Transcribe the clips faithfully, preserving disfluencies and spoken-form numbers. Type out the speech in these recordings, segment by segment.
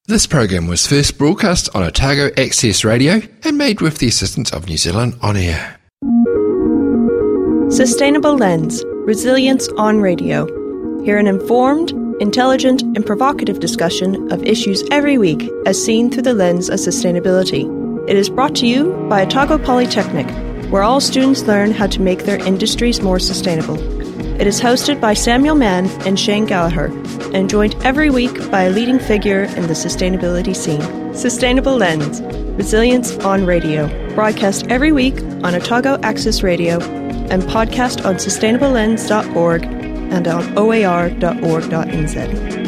This program was first broadcast on Otago Access Radio and made with the assistance of New Zealand On Air. Sustainable Lens, Resilience on Radio. Hear an informed, intelligent and provocative discussion of issues every week as seen through the lens of sustainability. It is brought to you by Otago Polytechnic, where all students learn how to make their industries more sustainable. It is hosted by Samuel Mann and Shane Gallagher, and joined every week by a leading figure in the sustainability scene. Sustainable Lens, Resilience on Radio, broadcast every week on Otago Access Radio, and podcast on sustainable lens dot org and on o a r dot org dot n z.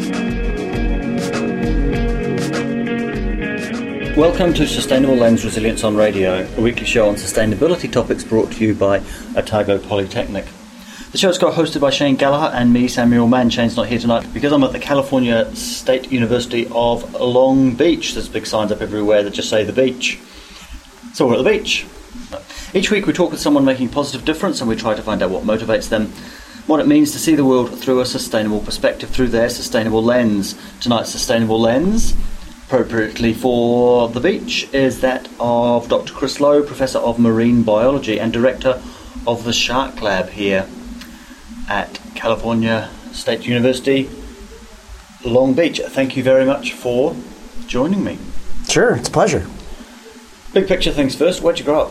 Welcome to Sustainable Lens Resilience on Radio, a weekly show on sustainability topics brought to you by Otago Polytechnic. The show is co-hosted by Shane Gallagher and me, Samuel Mann. Shane's not here tonight because I'm at the California State University of Long Beach. There's big signs up everywhere that just say the beach. So we're at the beach. Each week we talk with someone making a positive difference and we try to find out what motivates them, what it means to see the world through a sustainable perspective, through their sustainable lens. Tonight's sustainable lens, appropriately for the beach, is that of Doctor Chris Lowe, Professor of Marine Biology and Director of the Shark Lab here at California State University, Long Beach. Thank you very much for joining me. Sure, it's a pleasure. Big picture things first. Where'd you grow up?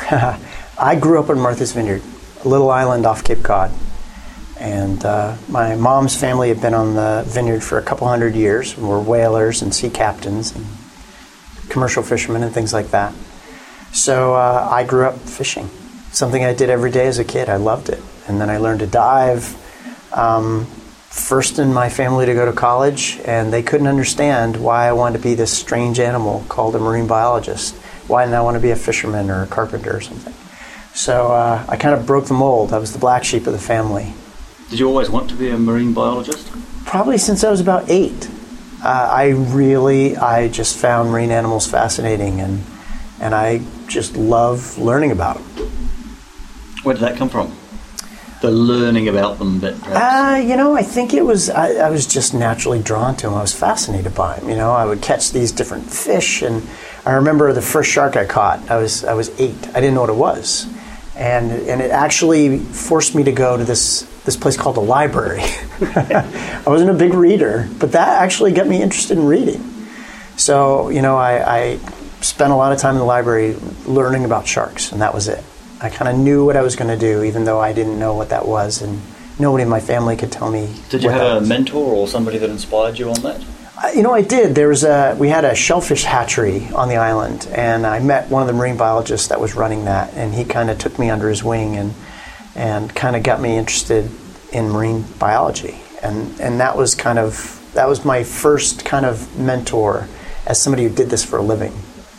I grew up in Martha's Vineyard, a little island off Cape Cod. And uh, my mom's family had been on the vineyard for a couple hundred years. We were whalers and sea captains and commercial fishermen and things like that. So uh, I grew up fishing, something I did every day as a kid. I loved it. And then I learned to dive, um, first in my family to go to college, and they couldn't understand why I wanted to be this strange animal called a marine biologist. Why didn't I want to be a fisherman or a carpenter or something? So uh, I kind of broke the mold. I was the black sheep of the family. Did you always want to be a marine biologist? Probably since I was about eight. Uh, I really, I just found marine animals fascinating, and and I just love learning about them. Where did that come from? The learning about them bit, perhaps? Uh, you know, I think it was, I, I was just naturally drawn to them. I was fascinated by them. You know, I would catch these different fish, and I remember the first shark I caught. I was I was eight. I didn't know what it was. And and it actually forced me to go to this, this place called the library. I wasn't a big reader, but that actually got me interested in reading. So, you know, I, I spent a lot of time in the library learning about sharks, and that was it. I kind of knew what I was going to do, even though I didn't know what that was, and nobody in my family could tell me. Did you what have that a was. mentor or somebody that inspired you on that? Uh, you know, I did. There was a we had a shellfish hatchery on the island, and I met one of the marine biologists that was running that, and he kind of took me under his wing and and kind of got me interested in marine biology, and and that was kind of that was my first kind of mentor as somebody who did this for a living.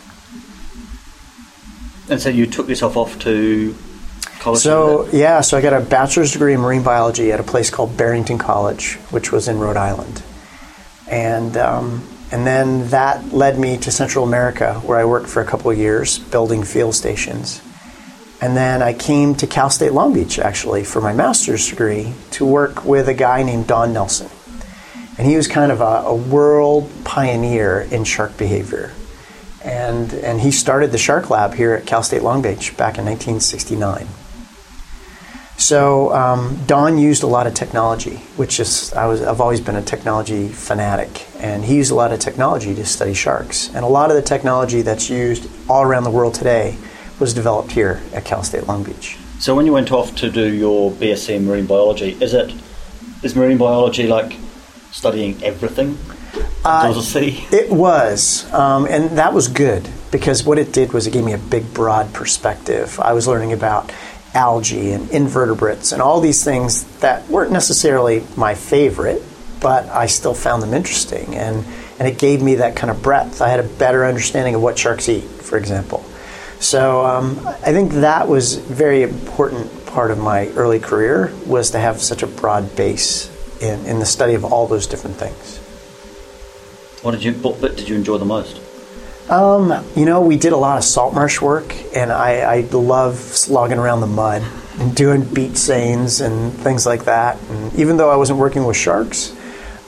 And so you took yourself off to college? So, yeah, so I got a bachelor's degree in marine biology at a place called Barrington College, which was in Rhode Island. And um, and then that led me to Central America, where I worked for a couple of years building field stations. And then I came to Cal State Long Beach, actually, for my master's degree to work with a guy named Don Nelson. And he was kind of a, a world pioneer in shark behavior. And and he started the Shark Lab here at Cal State Long Beach back in nineteen sixty-nine. So um, Don used a lot of technology, which is I was I've always been a technology fanatic, and he used a lot of technology to study sharks. And a lot of the technology that's used all around the world today was developed here at Cal State Long Beach. So when you went off to do your B S c in marine biology, is it is marine biology like studying everything? Uh, it was, um, and that was good, because what it did was it gave me a big, broad perspective. I was learning about algae and invertebrates and all these things that weren't necessarily my favorite, but I still found them interesting, and, and it gave me that kind of breadth. I had a better understanding of what sharks eat, for example. So um, I think that was a very important part of my early career, was to have such a broad base in, in the study of all those different things. What did you, what bit did you enjoy the most? Um, you know, we did a lot of salt marsh work, and I, I love slogging around the mud and doing beach seines and things like that. And even though I wasn't working with sharks,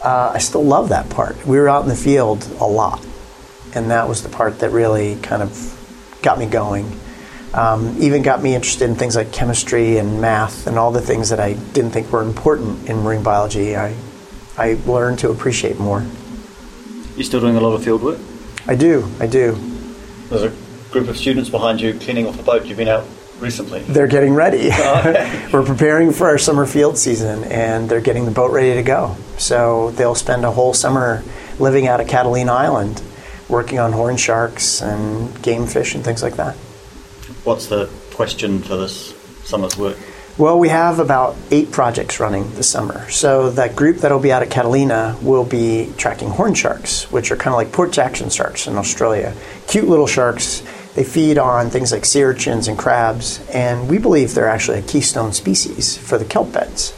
uh, I still love that part. We were out in the field a lot, and that was the part that really kind of got me going. Um, even got me interested in things like chemistry and math and all the things that I didn't think were important in marine biology. I, I learned to appreciate more. You still doing a lot of field work? I do, I do. There's a group of students behind you cleaning off a boat. You've been out recently. They're getting ready. Oh, okay. We're preparing for our summer field season, and they're getting the boat ready to go. So they'll spend a whole summer living out at Catalina Island, working on horn sharks and game fish and things like that. What's the question for this summer's work? Well, we have about eight projects running this summer. So that group that'll be out at Catalina will be tracking horn sharks, which are kind of like Port Jackson sharks in Australia. Cute little sharks. They feed on things like sea urchins and crabs, and we believe they're actually a keystone species for the kelp beds.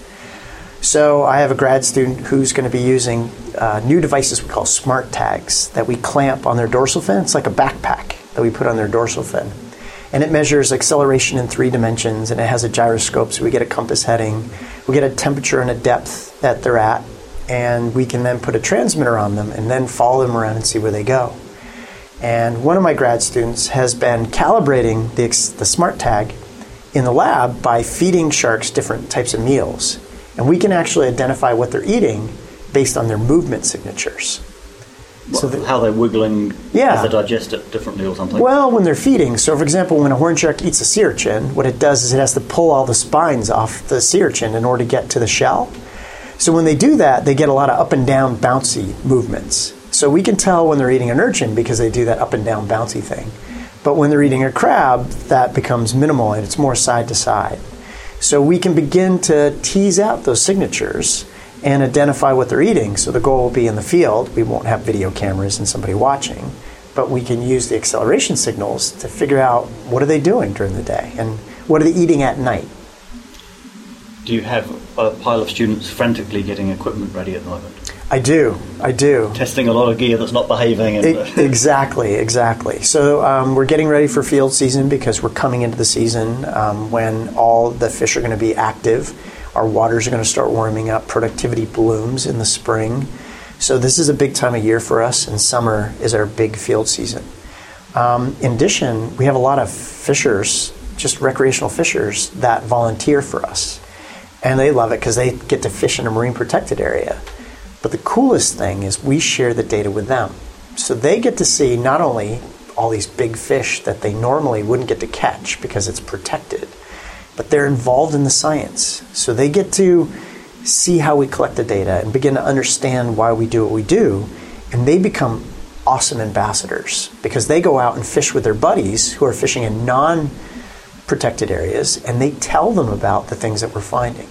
So I have a grad student who's going to be using uh, new devices we call smart tags that we clamp on their dorsal fin. It's like a backpack that we put on their dorsal fin. And it measures acceleration in three dimensions, and it has a gyroscope, so we get a compass heading. We get a temperature and a depth that they're at, and we can then put a transmitter on them and then follow them around and see where they go. And one of my grad students has been calibrating the, the smart tag in the lab by feeding sharks different types of meals. And we can actually identify what they're eating based on their movement signatures. So the, how they're wiggling yeah. as they digest it differently or something? Well, when they're feeding. So, for example, when a horn shark eats a sea urchin, what it does is it has to pull all the spines off the sea urchin in order to get to the shell. So when they do that, they get a lot of up and down bouncy movements. So we can tell when they're eating an urchin because they do that up and down bouncy thing. But when they're eating a crab, that becomes minimal and it's more side to side. So we can begin to tease out those signatures and identify what they're eating. So the goal will be in the field. We won't have video cameras and somebody watching, but we can use the acceleration signals to figure out what are they doing during the day and what are they eating at night. Do you have a pile of students frantically getting equipment ready at the moment? I do, I do. Testing a lot of gear that's not behaving. And it, exactly, exactly. So um, we're getting ready for field season because we're coming into the season um, when all the fish are going to be active. Our waters are going to start warming up. Productivity blooms in the spring. So this is a big time of year for us, and summer is our big field season. Um, in addition, we have a lot of fishers, just recreational fishers, that volunteer for us. And they love it because they get to fish in a marine protected area. But the coolest thing is we share the data with them. So they get to see not only all these big fish that they normally wouldn't get to catch because it's protected, but they're involved in the science. So they get to see how we collect the data and begin to understand why we do what we do. And they become awesome ambassadors because they go out and fish with their buddies who are fishing in non-protected areas, and they tell them about the things that we're finding.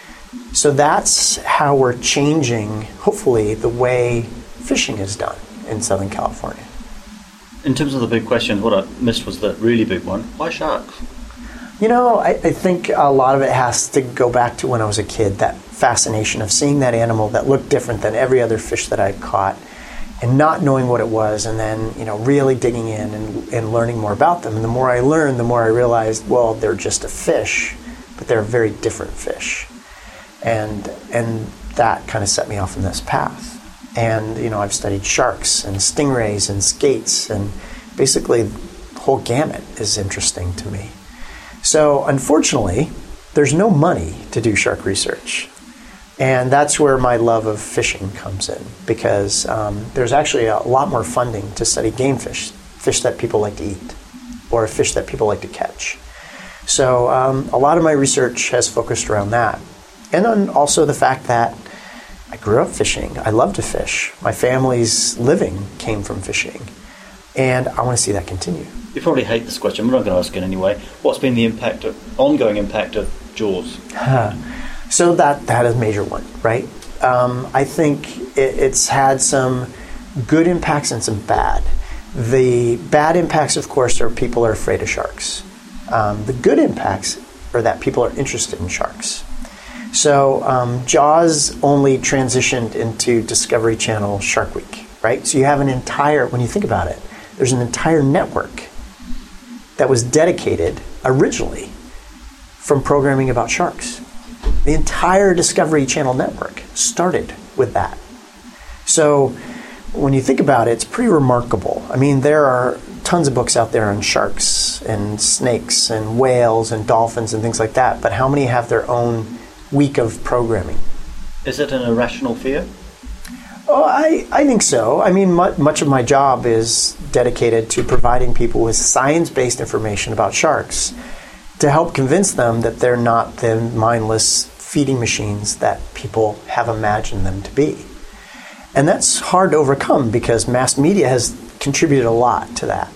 So that's how we're changing, hopefully, the way fishing is done in Southern California. In terms of the big question, what I missed was the really big one. Why sharks? You know, I, I think a lot of it has to go back to when I was a kid, that fascination of seeing that animal that looked different than every other fish that I caught and not knowing what it was, and then, you know, really digging in and, and learning more about them. And the more I learned, the more I realized, well, they're just a fish, but they're a very different fish. And and that kind of set me off on this path. And, you know, I've studied sharks and stingrays and skates, and basically the whole gamut is interesting to me. So, unfortunately, there's no money to do shark research. And that's where my love of fishing comes in, because um, there's actually a lot more funding to study game fish, fish that people like to eat, or fish that people like to catch. So um, a lot of my research has focused around that. And then also the fact that I grew up fishing. I love to fish. My family's living came from fishing. And I want to see that continue. You probably hate this question, but I'm going to ask it anyway. What's been the impact, of, ongoing impact of Jaws? So that that is a major one, right? Um, I think it, it's had some good impacts and some bad. The bad impacts, of course, are people are afraid of sharks. Um, the good impacts are that people are interested in sharks. So um, Jaws only transitioned into Discovery Channel Shark Week, right? So you have an entire, when you think about it, there's an entire network that was dedicated originally from programming about sharks. The entire Discovery Channel network started with that. So when you think about it, it's pretty remarkable. I mean, there are tons of books out there on sharks and snakes and whales and dolphins and things like that, but how many have their own week of programming? Is it an irrational fear? Oh, I, I think so. I mean, mu- much of my job is dedicated to providing people with science-based information about sharks to help convince them that they're not the mindless feeding machines that people have imagined them to be. And that's hard to overcome because mass media has contributed a lot to that.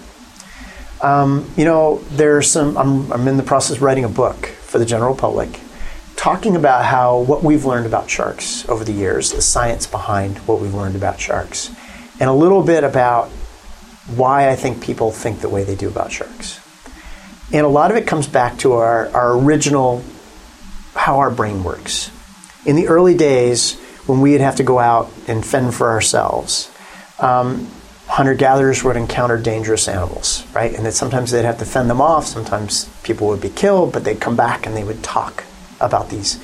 Um, you know, there's some, I'm, I'm in the process of writing a book for the general public talking about how what we've learned about sharks over the years, the science behind what we've learned about sharks, and a little bit about why I think people think the way they do about sharks. And a lot of it comes back to our, our original, how our brain works. In the early days, when we'd have to go out and fend for ourselves, um, hunter-gatherers would encounter dangerous animals, right? And that sometimes they'd have to fend them off, sometimes people would be killed, but they'd come back and they would talk about these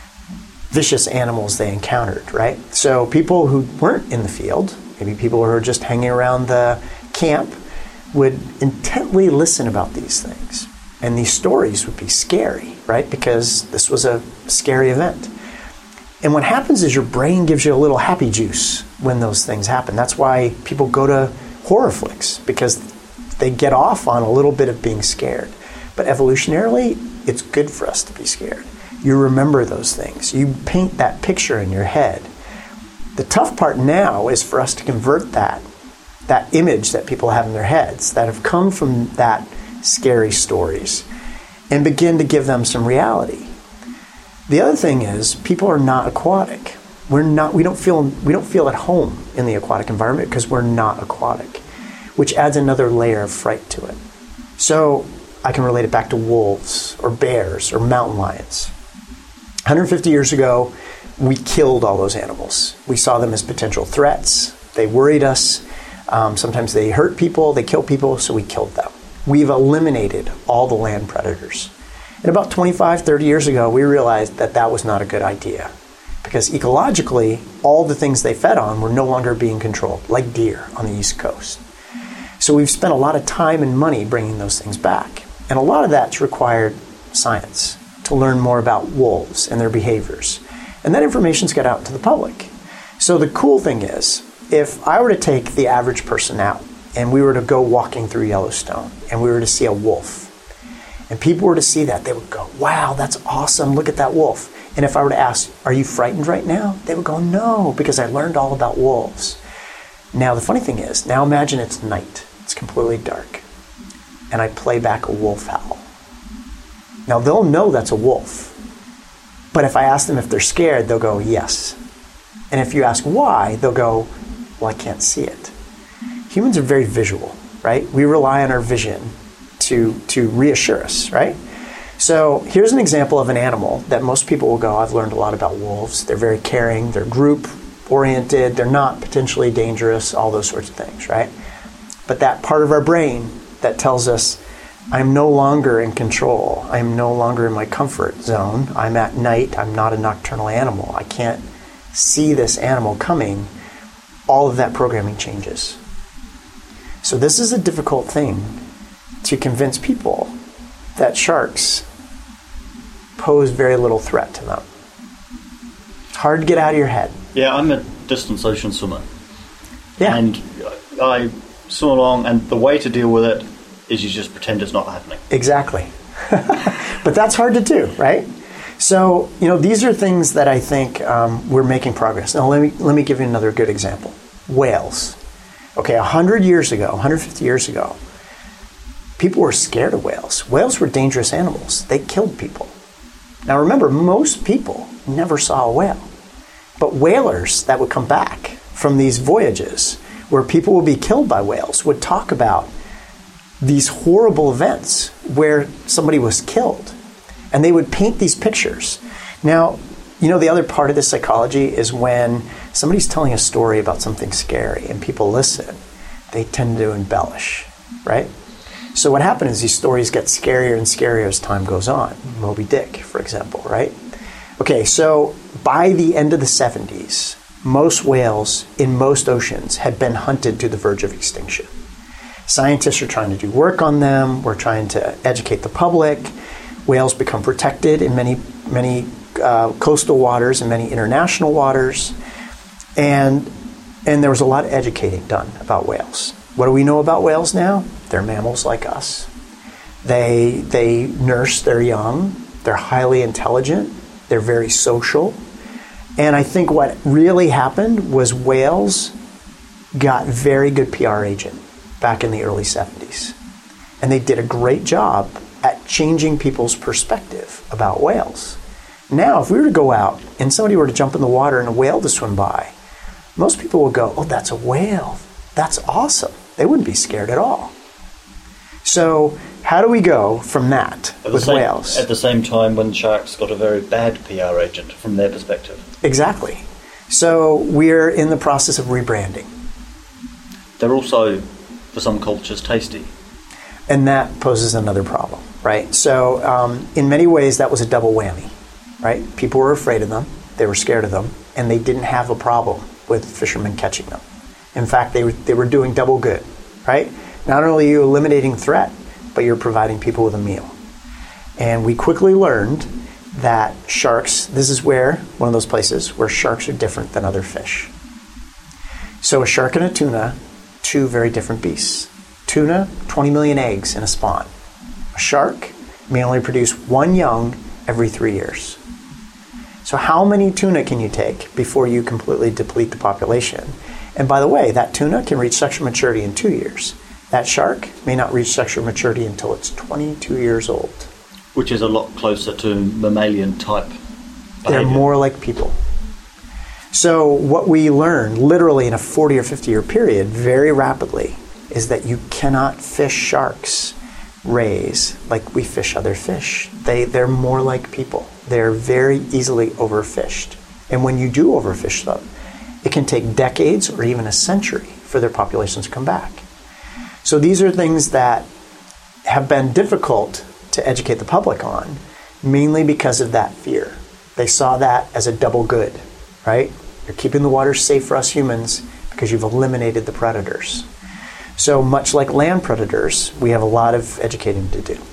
vicious animals they encountered, right? So people who weren't in the field, maybe people who were just hanging around the camp, would intently listen about these things. And these stories would be scary, right? Because this was a scary event. And what happens is your brain gives you a little happy juice when those things happen. That's why people go to horror flicks, because they get off on a little bit of being scared. But evolutionarily, it's good for us to be scared. You remember those things. You paint that picture in your head. The tough part now is for us to convert that, that image that people have in their heads that have come from that scary stories and begin to give them some reality. The other thing is people are not aquatic. We're not, we don't feel, we don't feel at home in the aquatic environment because we're not aquatic, which adds another layer of fright to it. So I can relate it back to wolves or bears or mountain lions. one hundred fifty years ago, we killed all those animals. We saw them as potential threats. They worried us. Um, sometimes they hurt people, they kill people, so we killed them. We've eliminated all the land predators. And about twenty-five, thirty years ago, we realized that that was not a good idea because ecologically, all the things they fed on were no longer being controlled, like deer on the East Coast. So we've spent a lot of time and money bringing those things back. And a lot of that's required science to learn more about wolves and their behaviors. And that information's got out to the public. So the cool thing is, if I were to take the average person out and we were to go walking through Yellowstone and we were to see a wolf, and people were to see that, they would go, wow, that's awesome, look at that wolf. And if I were to ask, are you frightened right now? They would go, no, because I learned all about wolves. Now, the funny thing is, now imagine it's night, it's completely dark, and I play back a wolf howl. Now, they'll know that's a wolf, but if I ask them if they're scared, they'll go, yes. And if you ask why, they'll go, well, I can't see it. Humans are very visual, right? We rely on our vision to, to reassure us, right? So here's an example of an animal that most people will go, I've learned a lot about wolves. They're very caring, they're group-oriented, they're not potentially dangerous, all those sorts of things, right? But that part of our brain that tells us, I'm no longer in control, I'm no longer in my comfort zone, I'm at night, I'm not a nocturnal animal, I can't see this animal coming, all of that programming changes. So this is a difficult thing to convince people that sharks pose very little threat to them. It's hard to get out of your head. Yeah, I'm a distance ocean swimmer. Yeah. And I swim along, and the way to deal with it is you just pretend it's not happening. Exactly. But that's hard to do, right? So, you know, these are things that I think um, we're making progress. Now, let me let me give you another good example. Whales. Okay, one hundred years ago, one hundred fifty years ago, people were scared of whales. Whales were dangerous animals. They killed people. Now remember, most people never saw a whale. But whalers that would come back from these voyages where people would be killed by whales would talk about these horrible events where somebody was killed. And they would paint these pictures. Now, you know, the other part of this psychology is when somebody's telling a story about something scary and people listen, they tend to embellish, right? So what happens is these stories get scarier and scarier as time goes on. Moby Dick, for example, right? Okay, so by the end of the seventies, most whales in most oceans had been hunted to the verge of extinction. Scientists are trying to do work on them. We're trying to educate the public. Whales become protected in many, many uh, coastal waters and many international waters. And, and there was a lot of educating done about whales. What do we know about whales now? They're mammals like us. They, they nurse their young. They're highly intelligent. They're very social. And I think what really happened was whales got very good P R agent back in the early seventies. And they did a great job at changing people's perspective about whales. Now, if we were to go out and somebody were to jump in the water and a whale to swim by, most people would go, oh, that's a whale. That's awesome. They wouldn't be scared at all. So how do we go from that with same, whales? At the same time when sharks got a very bad P R agent from their perspective. Exactly. So we're in the process of rebranding. They're also, for some cultures, tasty. And that poses another problem, right? So um, in many ways, that was a double whammy, right? People were afraid of them, they were scared of them, and they didn't have a problem with fishermen catching them. In fact, they were, they were doing double good, right? Not only are you eliminating threat, but you're providing people with a meal. And we quickly learned that sharks, this is where, one of those places where sharks are different than other fish. So a shark and a tuna, two very different beasts. Tuna, twenty million eggs in a spawn. A shark may only produce one young every three years. So how many tuna can you take before you completely deplete the population? And by the way, that tuna can reach sexual maturity in two years. That shark may not reach sexual maturity until it's twenty-two years old. Which is a lot closer to mammalian type behavior. They're more like people. So what we learned, literally in a forty or fifty year period, very rapidly, is that you cannot fish sharks rays like we fish other fish. They, they're more like people. They're very easily overfished. And when you do overfish them, it can take decades or even a century for their populations to come back. So these are things that have been difficult to educate the public on, mainly because of that fear. They saw that as a double good, right? You're keeping the water safe for us humans because you've eliminated the predators. So much like land predators, we have a lot of educating to do.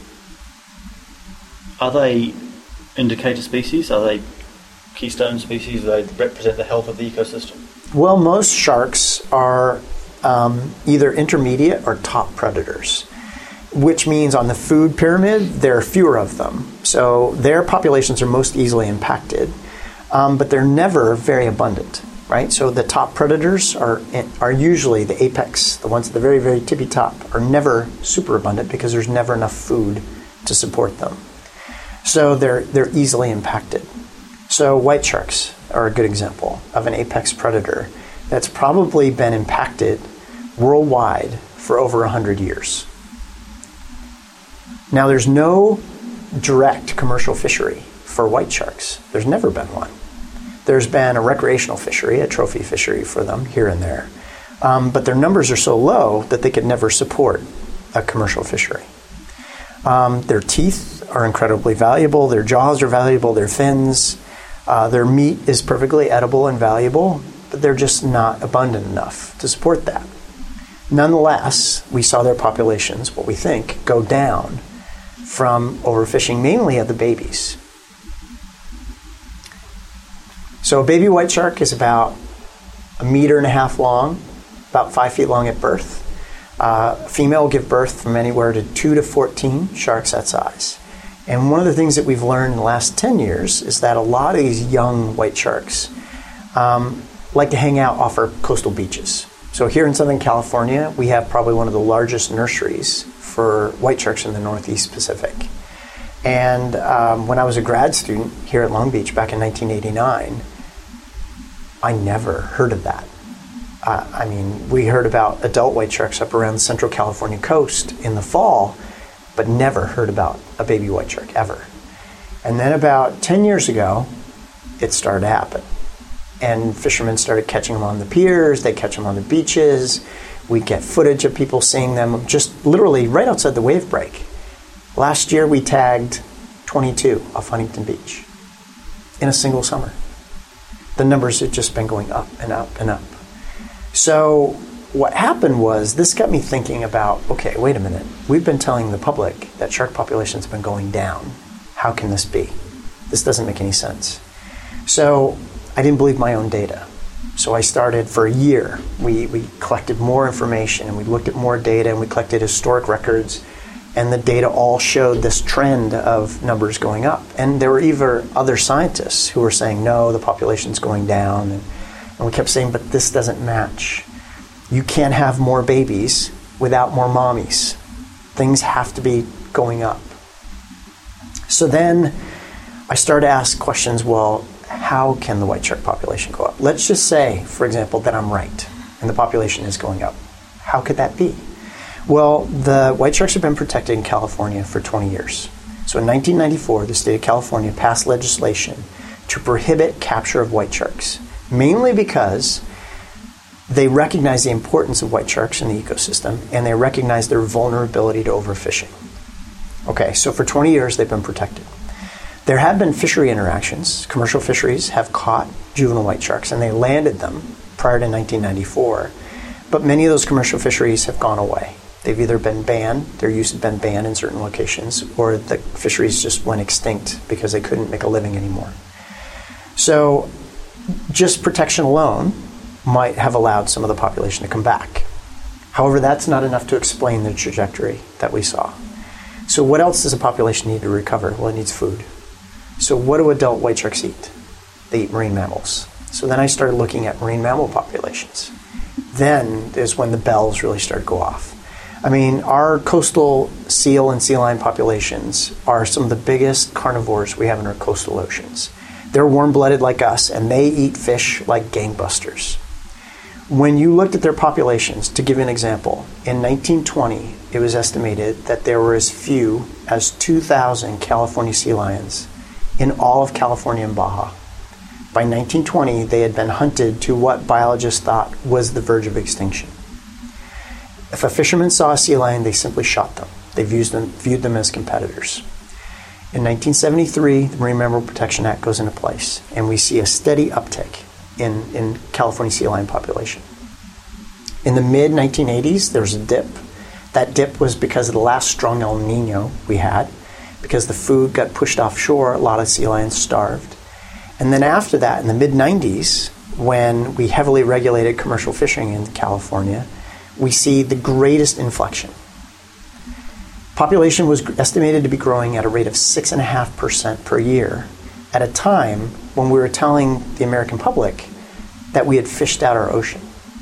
Are they indicator species? Are they keystone species? Do they represent the health of the ecosystem? Well, most sharks are um, either intermediate or top predators, which means on the food pyramid, there are fewer of them. So their populations are most easily impacted, um, but they're never very abundant, right? So the top predators are are usually the apex, the ones at the very, very tippy top, are never super abundant because there's never enough food to support them. So they're they're easily impacted. So white sharks are a good example of an apex predator that's probably been impacted worldwide for over one hundred years. Now, there's no direct commercial fishery for white sharks. There's never been one. There's been a recreational fishery, a trophy fishery for them here and there. Um, but their numbers are so low that they could never support a commercial fishery. Um, their teeth are incredibly valuable. Their jaws are valuable. Their fins. Uh, their meat is perfectly edible and valuable, but they're just not abundant enough to support that. Nonetheless, we saw their populations, what we think, go down from overfishing, mainly of the babies. So a baby white shark is about a meter and a half long, about five feet long at birth. Uh, a female will give birth from anywhere to two to fourteen sharks that size. And one of the things that we've learned in the last ten years is that a lot of these young white sharks um, like to hang out off our coastal beaches. So here in Southern California, we have probably one of the largest nurseries for white sharks in the Northeast Pacific. And um, when I was a grad student here at Long Beach back in nineteen eighty-nine, I never heard of that. Uh, I mean, we heard about adult white sharks up around the Central California coast in the fall, but never heard about a baby white shark ever. And then about ten years ago, it started to happen. And fishermen started catching them on the piers, they catch them on the beaches. We get footage of people seeing them just literally right outside the wave break. Last year we tagged twenty-two off Huntington Beach in a single summer. The numbers had just been going up and up and up. So what happened was, this got me thinking about, okay, wait a minute. We've been telling the public that shark populations have been going down. How can this be? This doesn't make any sense. So I didn't believe my own data. So I started for a year. We, we collected more information, and we looked at more data, and we collected historic records, and the data all showed this trend of numbers going up. And there were even other scientists who were saying, no, the population's going down. And, and we kept saying, but this doesn't match. You can't have more babies without more mommies. Things have to be going up. So then I started to ask questions, well, how can the white shark population go up? Let's just say, for example, that I'm right and the population is going up. How could that be? Well, the white sharks have been protected in California for twenty years. So in nineteen ninety-four, the state of California passed legislation to prohibit capture of white sharks, mainly because they recognize the importance of white sharks in the ecosystem, and they recognize their vulnerability to overfishing. Okay, so for twenty years, they've been protected. There have been fishery interactions. Commercial fisheries have caught juvenile white sharks, and they landed them prior to nineteen ninety-four. But many of those commercial fisheries have gone away. They've either been banned, their use has been banned in certain locations, or the fisheries just went extinct because they couldn't make a living anymore. So just protection alone might have allowed some of the population to come back. However, that's not enough to explain the trajectory that we saw. So what else does a population need to recover? Well, it needs food. So what do adult white sharks eat? They eat marine mammals. So then I started looking at marine mammal populations. Then is when the bells really started to go off. I mean, our coastal seal and sea lion populations are some of the biggest carnivores we have in our coastal oceans. They're warm-blooded like us, and they eat fish like gangbusters. When you looked at their populations, to give you an example, in nineteen twenty, it was estimated that there were as few as two thousand California sea lions in all of California and Baja. By nineteen twenty, they had been hunted to what biologists thought was the verge of extinction. If a fisherman saw a sea lion, they simply shot them. They viewed them, viewed them as competitors. In nineteen seventy-three, the Marine Mammal Protection Act goes into place, and we see a steady uptick in, in California sea lion population. In the mid nineteen eighties, there was a dip. That dip was because of the last strong El Nino we had. Because the food got pushed offshore, a lot of sea lions starved. And then after that, in the mid nineties, when we heavily regulated commercial fishing in California, we see the greatest inflection. Population was estimated to be growing at a rate of six point five percent per year at a time when we were telling the American public that we had fished out our ocean.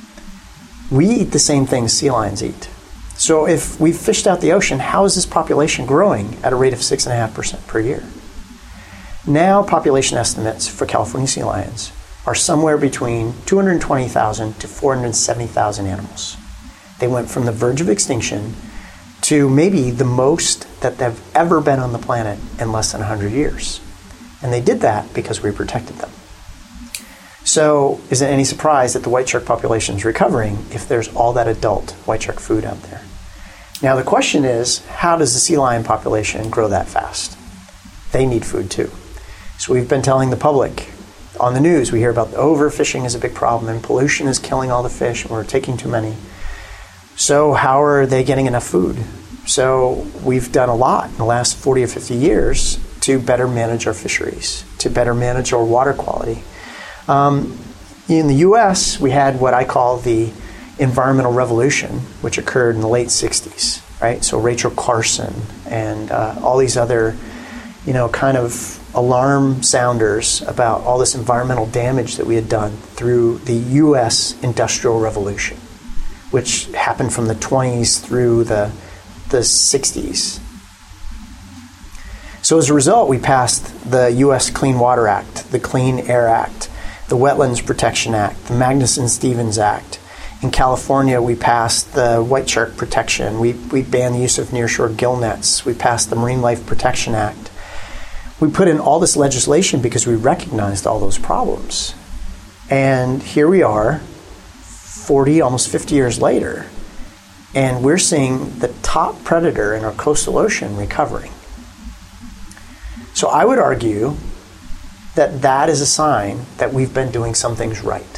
We eat the same things sea lions eat. So if we've fished out the ocean, how is this population growing at a rate of six point five percent per year? Now population estimates for California sea lions are somewhere between two hundred twenty thousand to four hundred seventy thousand animals. They went from the verge of extinction to maybe the most that they've ever been on the planet in less than one hundred years. And they did that because we protected them. So is it any surprise that the white shark population is recovering if there's all that adult white shark food out there? Now the question is, how does the sea lion population grow that fast? They need food too. So we've been telling the public, on the news we hear about overfishing is a big problem and pollution is killing all the fish and we're taking too many. So how are they getting enough food? So we've done a lot in the last forty or fifty years to better manage our fisheries, to better manage our water quality. Um, in the U S, we had what I call the environmental revolution, which occurred in the late sixties, right? So Rachel Carson and uh, all these other, you know, kind of alarm sounders about all this environmental damage that we had done through the U S Industrial Revolution, which happened from the twenties through the, the sixties. So as a result, we passed the U S Clean Water Act, the Clean Air Act, the Wetlands Protection Act, the Magnuson-Stevens Act. In California, we passed the White Shark Protection. We, we banned the use of nearshore gill nets. We passed the Marine Life Protection Act. We put in all this legislation because we recognized all those problems. And here we are, forty, almost fifty years later, and we're seeing the top predator in our coastal ocean recovering. So I would argue that that is a sign that we've been doing some things right.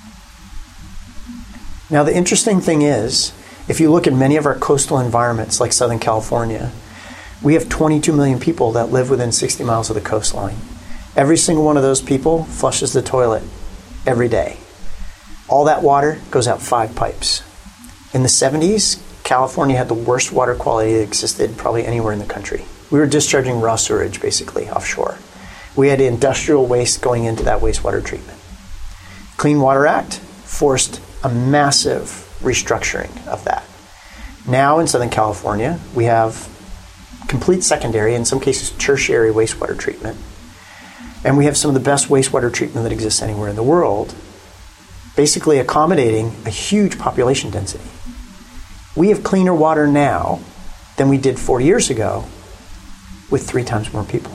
Now, the interesting thing is, if you look at many of our coastal environments like Southern California, we have twenty-two million people that live within sixty miles of the coastline. Every single one of those people flushes the toilet every day. All that water goes out five pipes. In the seventies, California had the worst water quality that existed probably anywhere in the country. We were discharging raw sewage, basically, offshore. We had industrial waste going into that wastewater treatment. Clean Water Act forced a massive restructuring of that. Now in Southern California, we have complete secondary, in some cases tertiary wastewater treatment. And we have some of the best wastewater treatment that exists anywhere in the world, basically accommodating a huge population density. We have cleaner water now than we did four years ago with three times more people.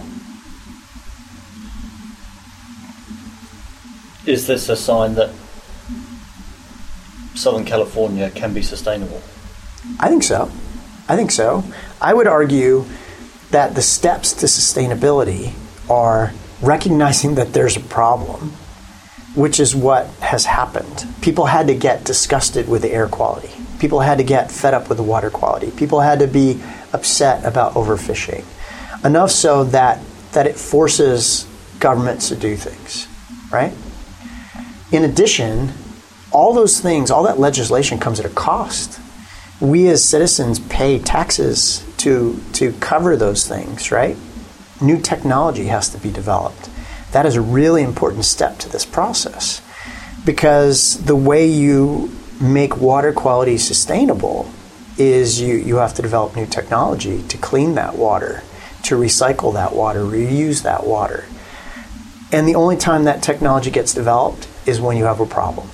Is this a sign that Southern California can be sustainable? I think so. I think so. I would argue that the steps to sustainability are recognizing that there's a problem, which is what has happened. People had to get disgusted with the air quality. People had to get fed up with the water quality. People had to be upset about overfishing. Enough so that, that it forces governments to do things, right? In addition, all those things, all that legislation comes at a cost. We as citizens pay taxes to, to cover those things, right? New technology has to be developed. That is a really important step to this process, because the way you make water quality sustainable is you, you have to develop new technology to clean that water, to recycle that water, reuse that water. And the only time that technology gets developed is when you have a problem.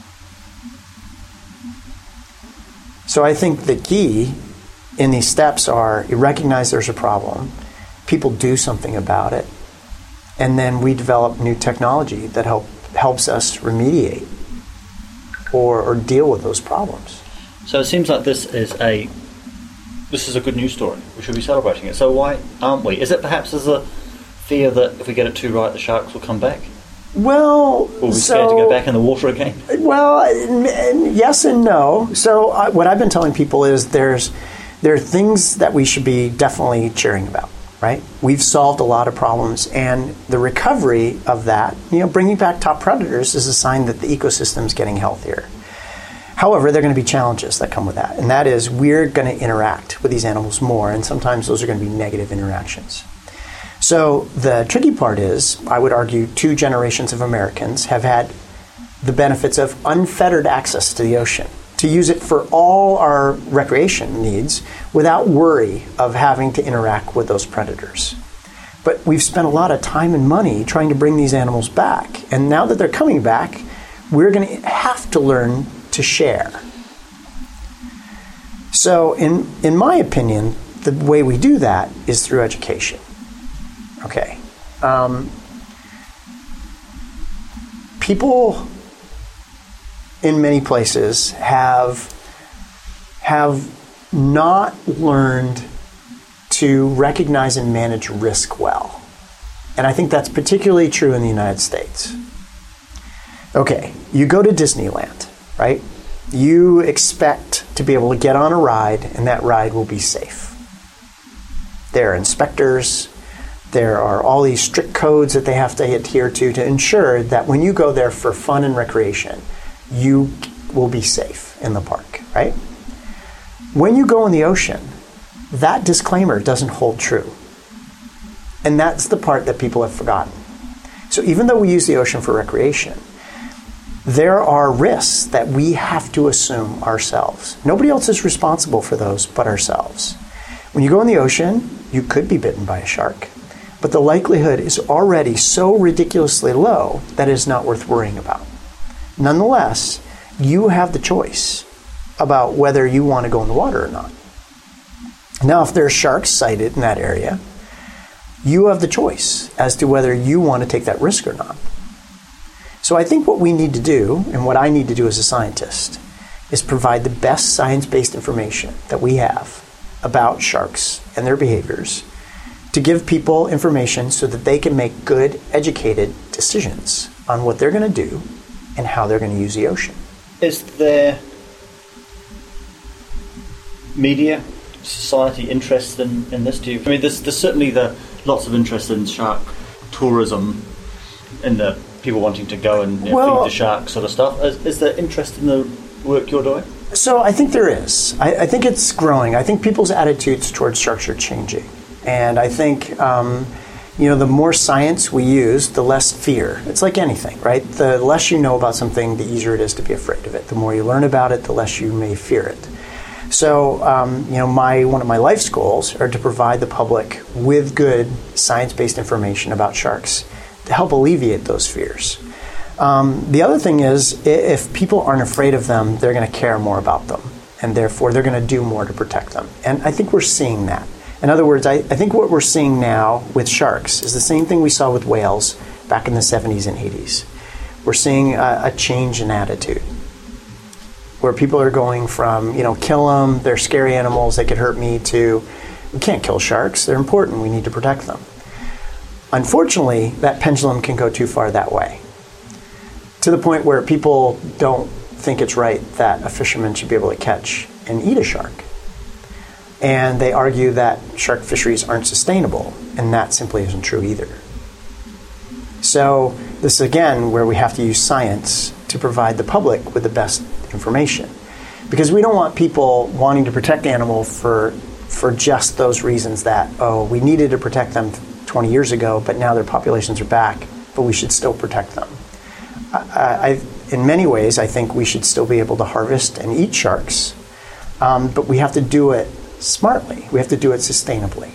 So I think the key in these steps are you recognize there's a problem, people do something about it, and then we develop new technology that help, helps us remediate or, or deal with those problems. So it seems like this is a this is a good news story. We should be celebrating it. So why aren't we? Is it perhaps as a fear that if we get it too right, the sharks will come back? Well, Will we so, scared to go back in the water again? Well, yes and no. So uh, what I've been telling people is there's there are things that we should be definitely cheering about, right? We've solved a lot of problems, and the recovery of that, you know, bringing back top predators is a sign that the ecosystem is getting healthier. However, there are going to be challenges that come with that, and that is we're going to interact with these animals more, and sometimes those are going to be negative interactions. So the tricky part is, I would argue, two generations of Americans have had the benefits of unfettered access to the ocean, to use it for all our recreation needs without worry of having to interact with those predators. But we've spent a lot of time and money trying to bring these animals back, and now that they're coming back, we're going to have to learn to share. So in, in my opinion, the way we do that is through education. Okay. Um, people in many places have have not learned to recognize and manage risk well. And I think that's particularly true in the United States. Okay, you go to Disneyland, right? You expect to be able to get on a ride, and that ride will be safe. There are inspectors. There are all these strict codes that they have to adhere to to ensure that when you go there for fun and recreation, you will be safe in the park, right? When you go in the ocean, that disclaimer doesn't hold true. And that's the part that people have forgotten. So even though we use the ocean for recreation, there are risks that we have to assume ourselves. Nobody else is responsible for those but ourselves. When you go in the ocean, you could be bitten by a shark. But the likelihood is already so ridiculously low that it is not worth worrying about. Nonetheless, you have the choice about whether you want to go in the water or not. Now, if there are sharks sighted in that area, you have the choice as to whether you want to take that risk or not. So I think what we need to do, and what I need to do as a scientist, is provide the best science-based information that we have about sharks and their behaviors to give people information so that they can make good, educated decisions on what they're going to do and how they're going to use the ocean. Is there media, society interest in, in this? Do you, I mean, there's, there's certainly the lots of interest in shark tourism, in the people wanting to go and you know, well, feed the sharks sort of stuff. Is, is there interest in the work you're doing? So I think there is. I, I think it's growing. I think people's attitudes towards sharks are changing. And I think, um, you know, the more science we use, the less fear. It's like anything, right? The less you know about something, the easier it is to be afraid of it. The more you learn about it, the less you may fear it. So, um, you know, my one of my life's goals are to provide the public with good science-based information about sharks to help alleviate those fears. Um, the other thing is, if people aren't afraid of them, they're going to care more about them, and therefore they're going to do more to protect them. And I think we're seeing that. In other words, I, I think what we're seeing now with sharks is the same thing we saw with whales back in the seventies and eighties. We're seeing a, a change in attitude, where people are going from, you know, kill them, they're scary animals, they could hurt me, to we can't kill sharks, they're important, we need to protect them. Unfortunately, that pendulum can go too far that way, to the point where people don't think it's right that a fisherman should be able to catch and eat a shark. And they argue that shark fisheries aren't sustainable, and that simply isn't true either. So this is, again, where we have to use science to provide the public with the best information. Because we don't want people wanting to protect animals for, for just those reasons that, oh, we needed to protect them twenty years ago, but now their populations are back, but we should still protect them. I, I, in many ways, I think we should still be able to harvest and eat sharks, um, but we have to do it smartly. We have to do it sustainably.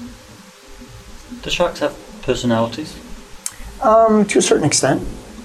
Do sharks have personalities? Um, to a certain extent.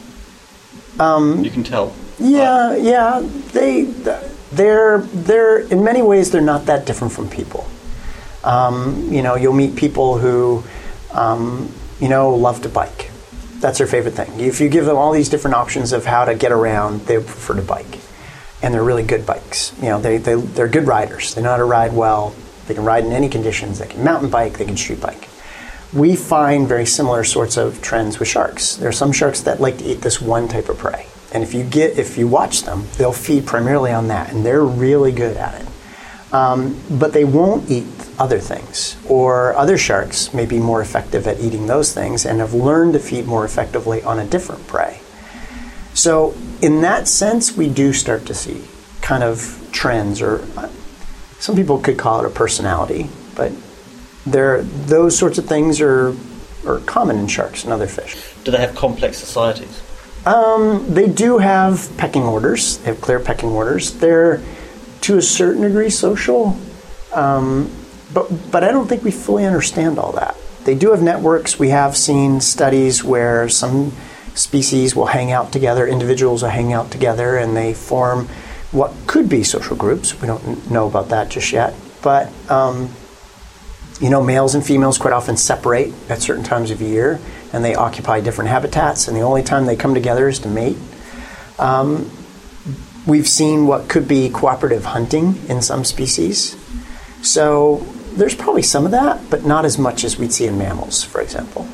Um, you can tell. Yeah, right? yeah. They, they're, they're in many ways they're not that different from people. Um, you know, you'll meet people who, um, you know, love to bike. That's their favorite thing. If you give them all these different options of how to get around, they prefer to bike. And they're really good bikes. You know, they, they, they're good riders. They know how to ride well. They can ride in any conditions. They can mountain bike. They can street bike. We find very similar sorts of trends with sharks. There are some sharks that like to eat this one type of prey. And if you get, if you watch them, they'll feed primarily on that. And they're really good at it. Um, but they won't eat other things. Or other sharks may be more effective at eating those things and have learned to feed more effectively on a different prey. So in that sense, we do start to see kind of trends, or uh, some people could call it a personality, but there, those sorts of things are, are common in sharks and other fish. Do they have complex societies? Um, they do have pecking orders. They have clear pecking orders. They're, to a certain degree, social, um, but, but I don't think we fully understand all that. They do have networks. We have seen studies where some species will hang out together, individuals will hang out together, and they form what could be social groups. We don't know about that just yet. But, um, you know, males and females quite often separate at certain times of year, and they occupy different habitats, and the only time they come together is to mate. Um, we've seen what could be cooperative hunting in some species. So there's probably some of that, but not as much as we'd see in mammals, for example.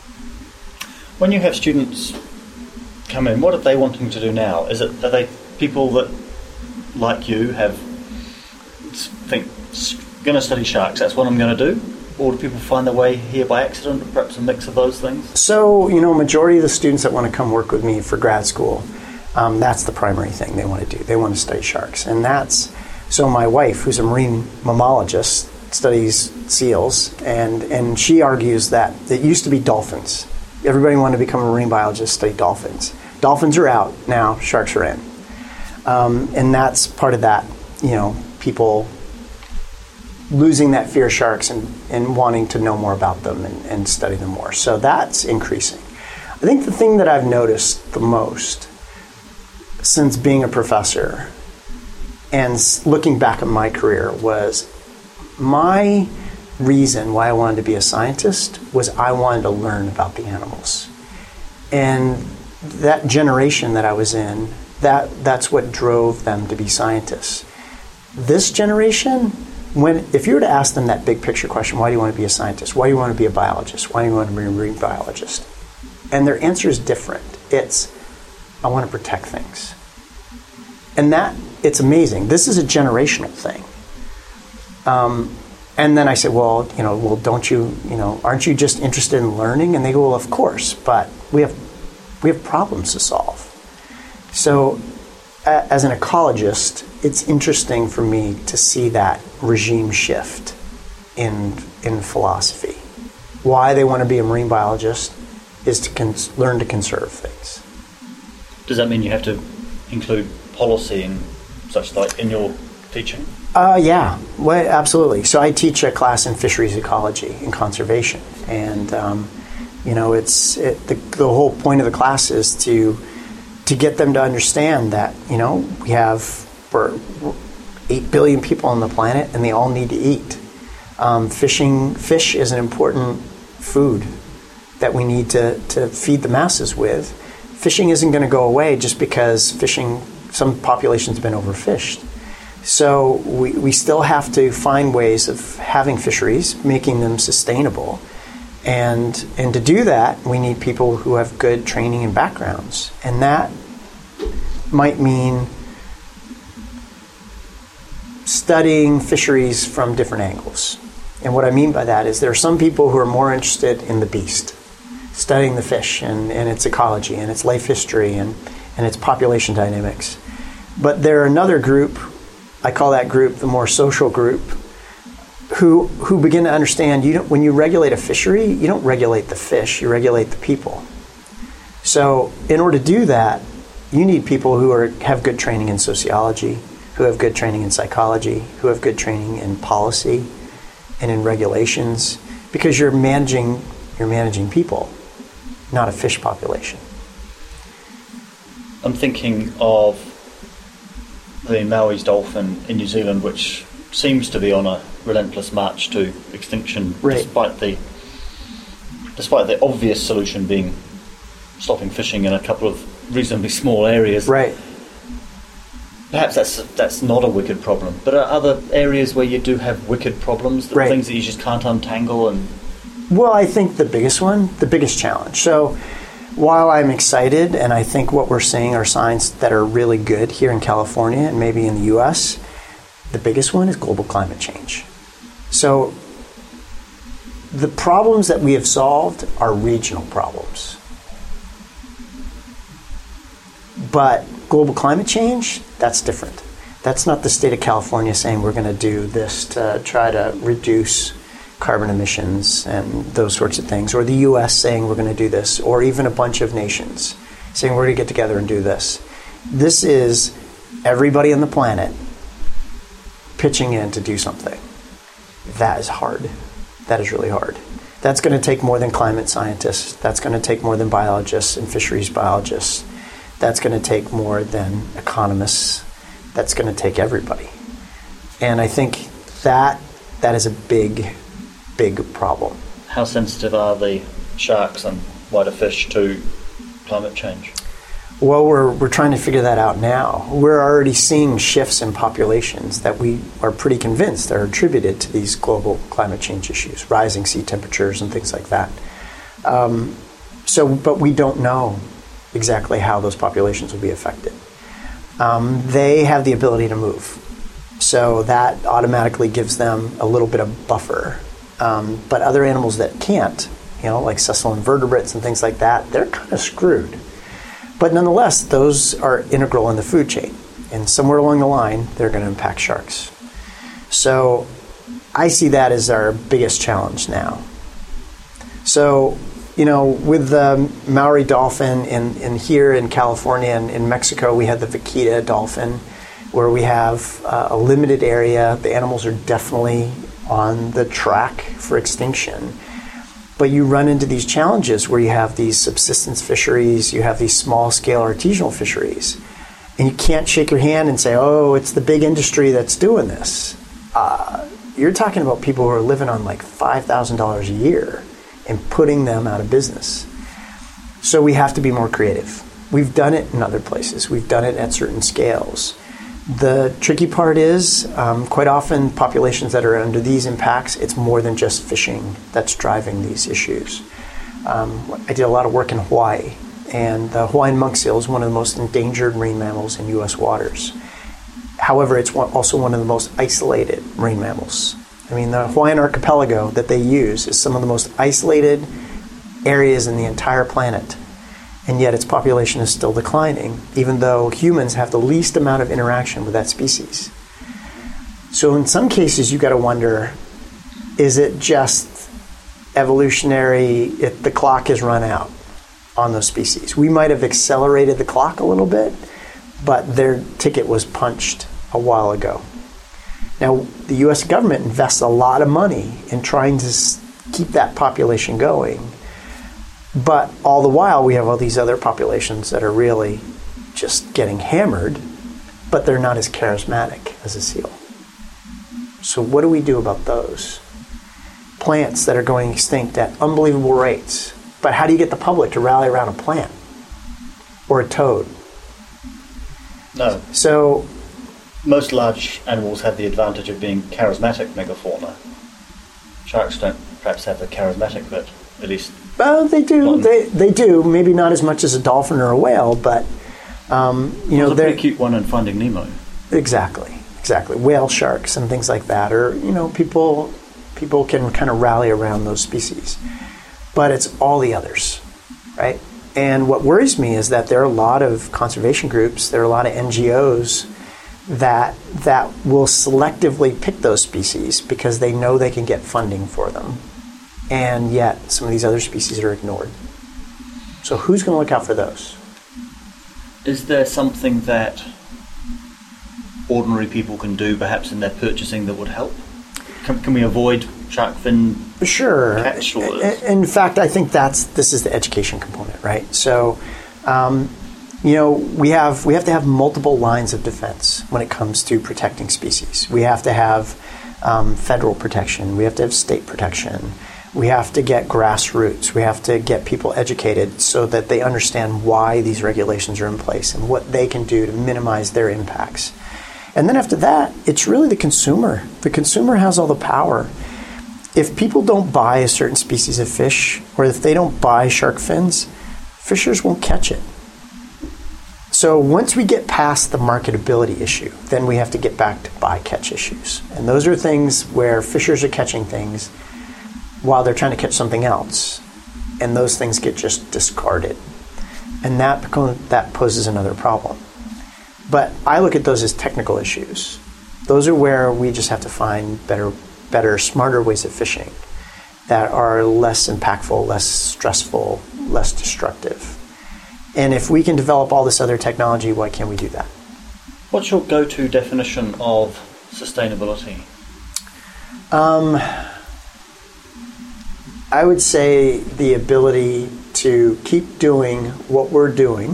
When you have students come in, what are they wanting to do now? Is it, are they people that, like you, have think, going to study sharks, that's what I'm going to do? Or do people find their way here by accident, or perhaps a mix of those things? So, you know, majority of the students that want to come work with me for grad school, um, that's the primary thing they want to do. They want to study sharks. And that's, so my wife, who's a marine mammologist, studies seals, and, and she argues that it used to be dolphins. Everybody wanted to become a marine biologist, study dolphins. Dolphins are out now, sharks are in. Um, and that's part of that, you know, people losing that fear of sharks and, and wanting to know more about them and, and study them more. So that's increasing. I think the thing that I've noticed the most since being a professor and looking back at my career was my reason why I wanted to be a scientist was I wanted to learn about the animals. And that generation that I was in, that that's what drove them to be scientists. This generation, when if you were to ask them that big picture question, why do you want to be a scientist? Why do you want to be a biologist? Why do you want to be a marine biologist? And their answer is different. It's, I want to protect things. And that, it's amazing. This is a generational thing. Um, and then I said, well, you know, well, don't you, you know, aren't you just interested in learning? And they go, well, of course, but we have, we have problems to solve. So, uh, as an ecologist, it's interesting for me to see that regime shift in in philosophy. Why they want to be a marine biologist is to cons- learn to conserve things. Does that mean you have to include policy and such like in your teaching? Uh, yeah, well, absolutely. So I teach a class in fisheries ecology and conservation, and um, you know, it's it, the the whole point of the class is to to get them to understand that, you know, we have we're eight billion people on the planet, and they all need to eat. Um, fishing fish is an important food that we need to to feed the masses with. Fishing isn't going to go away just because fishing, some populations have been overfished. So we, we still have to find ways of having fisheries, making them sustainable. And and to do that, we need people who have good training and backgrounds. And that might mean studying fisheries from different angles. And what I mean by that is there are some people who are more interested in the beast, studying the fish and, and its ecology and its life history and, and its population dynamics. But there are another group, I call that group the more social group, who who begin to understand you don't, when you regulate a fishery, you don't regulate the fish, you regulate the people. So in order to do that, you need people who are have good training in sociology, who have good training in psychology, who have good training in policy and in regulations, because you're managing you're managing people, not a fish population. I'm thinking of the Maui's dolphin in New Zealand, which seems to be on a relentless march to extinction, right. despite the despite the obvious solution being stopping fishing in a couple of reasonably small areas. Right. Perhaps that's that's not a wicked problem, but are other areas where you do have wicked problems, the right. things that you just can't untangle? And well, I think the biggest one, the biggest challenge. So while I'm excited, and I think what we're seeing are signs that are really good here in California and maybe in the U S, the biggest one is global climate change. So the problems that we have solved are regional problems. But global climate change, that's different. That's not the state of California saying we're going to do this to try to reduce carbon emissions and those sorts of things, or the U S saying we're going to do this, or even a bunch of nations saying we're going to get together and do this. This is everybody on the planet pitching in to do something. That is hard. That is really hard. That's going to take more than climate scientists. That's going to take more than biologists and fisheries biologists. That's going to take more than economists. That's going to take everybody. And I think that that is a big, big problem. how sensitive are the sharks and wider fish to climate change? Well, we're we're trying to figure that out now. We're already seeing shifts in populations that we are pretty convinced are attributed to these global climate change issues, rising sea temperatures and things like that. Um, so, but we don't know exactly how those populations will be affected. Um, they have the ability to move, so that automatically gives them a little bit of buffer. Um, but other animals that can't, you know, like sessile invertebrates and things like that, they're kind of screwed. But nonetheless, those are integral in the food chain. And somewhere along the line, they're going to impact sharks. So I see that as our biggest challenge now. So, you know, with the Maui dolphin in, in here in California and in Mexico, we had the vaquita dolphin, where we have uh, a limited area. The animals are definitely on the track for extinction. But you run into these challenges where you have these subsistence fisheries, you have these small-scale artisanal fisheries, and you can't shake your hand and say, oh, it's the big industry that's doing this. Uh, you're talking about people who are living on like five thousand dollars a year and putting them out of business. So we have to be more creative. We've done it in other places. We've done it at certain scales. The tricky part is, um, quite often, populations that are under these impacts, it's more than just fishing that's driving these issues. Um, I did a lot of work in Hawaii, and the Hawaiian monk seal is one of the most endangered marine mammals in U S waters. However, it's one, also one of the most isolated marine mammals. I mean, the Hawaiian archipelago that they use is some of the most isolated areas in the entire planet, and yet its population is still declining, even though humans have the least amount of interaction with that species. So in some cases, you've got to wonder, is it just evolutionary, if the clock has run out on those species? We might have accelerated the clock a little bit, but their ticket was punched a while ago. Now, the U S government invests a lot of money in trying to keep that population going, but all the while we have all these other populations that are really just getting hammered, but they're not as charismatic as a seal. So what do we do about those? Plants that are going extinct at unbelievable rates, but how do you get the public to rally around a plant or a toad? No. So most large animals have the advantage of being charismatic megafauna. Sharks don't perhaps have the charismatic bit, at least. Well, they do. They they do. Maybe not as much as a dolphin or a whale, but um, you know, there's a they're pretty cute one in Finding Nemo. Exactly, exactly. Whale sharks and things like that, or you know, people people can kind of rally around those species, but it's all the others, right? And what worries me is that there are a lot of conservation groups, there are a lot of N G Os that that will selectively pick those species because they know they can get funding for them, and yet some of these other species are ignored. So who's going to look out for those? Is there something that ordinary people can do, perhaps in their purchasing, that would help? Can, can we avoid shark fin? Sure. Catch or- In fact, I think that's this is the education component, right? So, um, you know, we have we have to have multiple lines of defense when it comes to protecting species. We have to have um, federal protection. We have to have state protection. We have to get grassroots. We have to get people educated so that they understand why these regulations are in place and what they can do to minimize their impacts. And then after that, it's really the consumer. The consumer has all the power. If people don't buy a certain species of fish, or if they don't buy shark fins, fishers won't catch it. So once we get past the marketability issue, then we have to get back to bycatch issues. And those are things where fishers are catching things while they're trying to catch something else, and those things get just discarded. And that that poses another problem. But I look at those as technical issues. Those are where we just have to find better, better, smarter ways of fishing that are less impactful, less stressful, less destructive. And if we can develop all this other technology, why can't we do that? What's your go-to definition of sustainability? Um, I would say the ability to keep doing what we're doing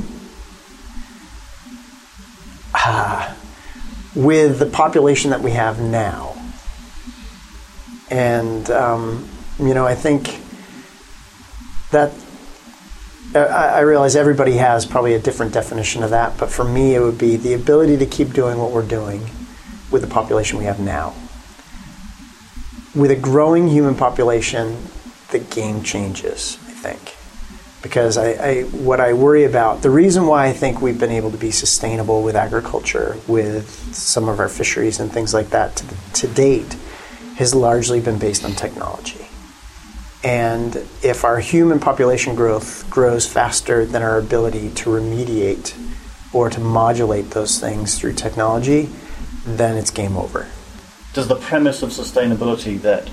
uh, with the population that we have now. And, um, you know, I think that I, I realize everybody has probably a different definition of that, but for me it would be the ability to keep doing what we're doing with the population we have now. With a growing human population, the game changes, I think. Because I, I, what I worry about, the reason why I think we've been able to be sustainable with agriculture, with some of our fisheries and things like that to, to date, has largely been based on technology. And if our human population growth grows faster than our ability to remediate or to modulate those things through technology, then it's game over. Does the premise of sustainability that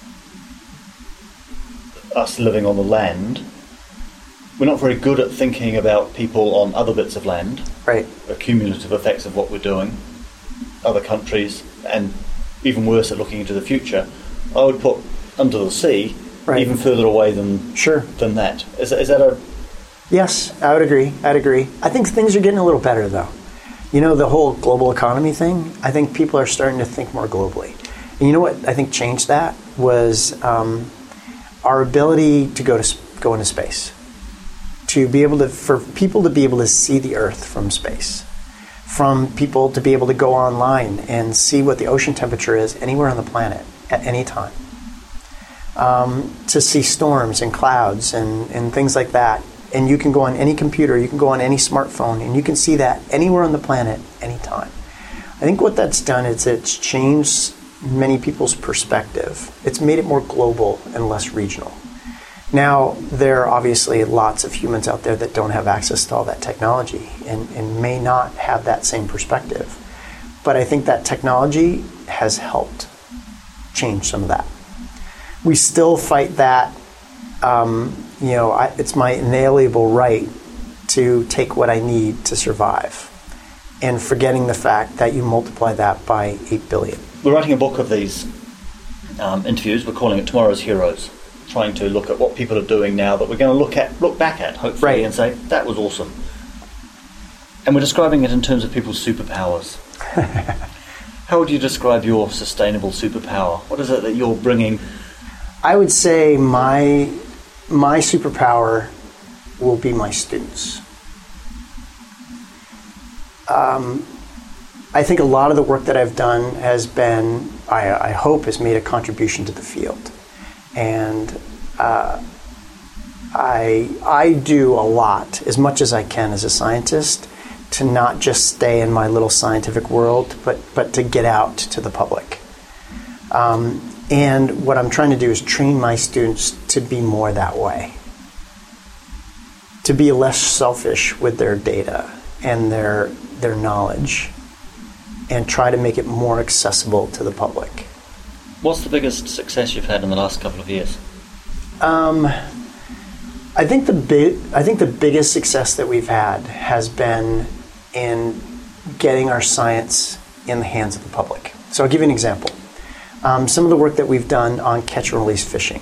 us living on the land, we're not very good at thinking about people on other bits of land, right? The cumulative effects of what we're doing, other countries, and even worse at looking into the future. I would put under the sea, right, even further away than sure than that. Is, is that a... Yes, I would agree. I'd agree. I think things are getting a little better, though. You know, the whole global economy thing, I think people are starting to think more globally. And you know what I think changed that was um, our ability to go to go into space. To be able to, for people to be able to see the Earth from space. from people to be able to go online and see what the ocean temperature is anywhere on the planet at any time. Um, to see storms and clouds and, and things like that. And you can go on any computer, you can go on any smartphone, and you can see that anywhere on the planet, anytime. I think what that's done is it's changed many people's perspective. It's made it more global and less regional. Now, there are obviously lots of humans out there that don't have access to all that technology and, and may not have that same perspective. But I think that technology has helped change some of that. We still fight that, um, you know, I, it's my inalienable right to take what I need to survive, and forgetting the fact that you multiply that by eight billion. We're writing a book of these um, interviews. We're calling it Tomorrow's Heroes, trying to look at what people are doing now that we're going to look at, look back at, hopefully, right, and say, that was awesome. And we're describing it in terms of people's superpowers. How would you describe your sustainable superpower? What is it that you're bringing? I would say my my superpower will be my students. Um, I think a lot of the work that I've done has been, I, I hope, has made a contribution to the field. And uh, I, I do a lot, as much as I can as a scientist, to not just stay in my little scientific world, but, but to get out to the public. Um, and what I'm trying to do is train my students to be more that way, to be less selfish with their data and their their knowledge, and try to make it more accessible to the public. What's the biggest success you've had in the last couple of years? Um, I think the big, I think the biggest success that we've had has been in getting our science in the hands of the public. So I'll give you an example. Um, some of the work that we've done on catch and release fishing.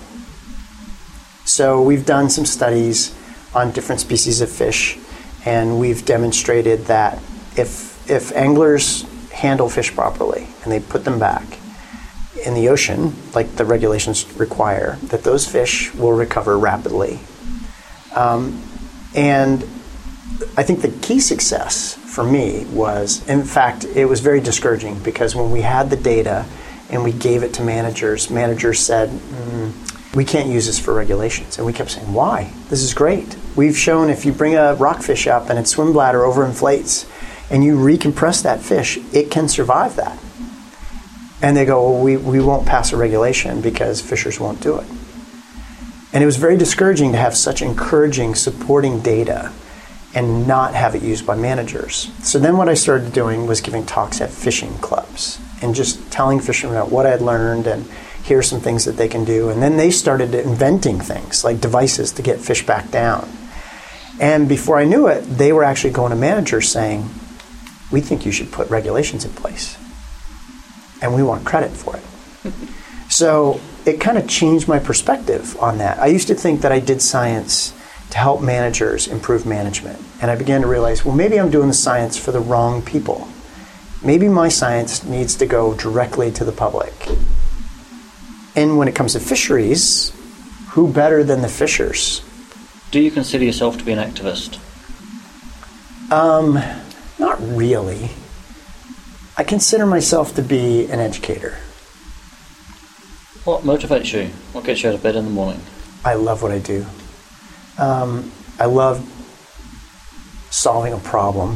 So we've done some studies on different species of fish, and we've demonstrated that if if anglers handle fish properly and they put them back in the ocean, like the regulations require, that those fish will recover rapidly. Um, and I think the key success for me was, in fact, it was very discouraging, because when we had the data and we gave it to managers, managers said, mm, we can't use this for regulations. And we kept saying, why? This is great. We've shown if you bring a rockfish up and its swim bladder overinflates and you recompress that fish, it can survive that. And they go, well, we, we won't pass a regulation because fishers won't do it. And it was very discouraging to have such encouraging, supporting data and not have it used by managers. So then what I started doing was giving talks at fishing clubs and just telling fishermen about what I had learned, and here are some things that they can do. And then they started inventing things like devices to get fish back down. And before I knew it, they were actually going to managers saying, we think you should put regulations in place, and we want credit for it. So it kind of changed my perspective on that. I used to think that I did science to help managers improve management. And I began to realize, well, maybe I'm doing the science for the wrong people. Maybe my science needs to go directly to the public. And when it comes to fisheries, who better than the fishers? Do you consider yourself to be an activist? Um, not really. I consider myself to be an educator. What motivates you? What gets you out of bed in the morning? I love what I do. Um, I love solving a problem.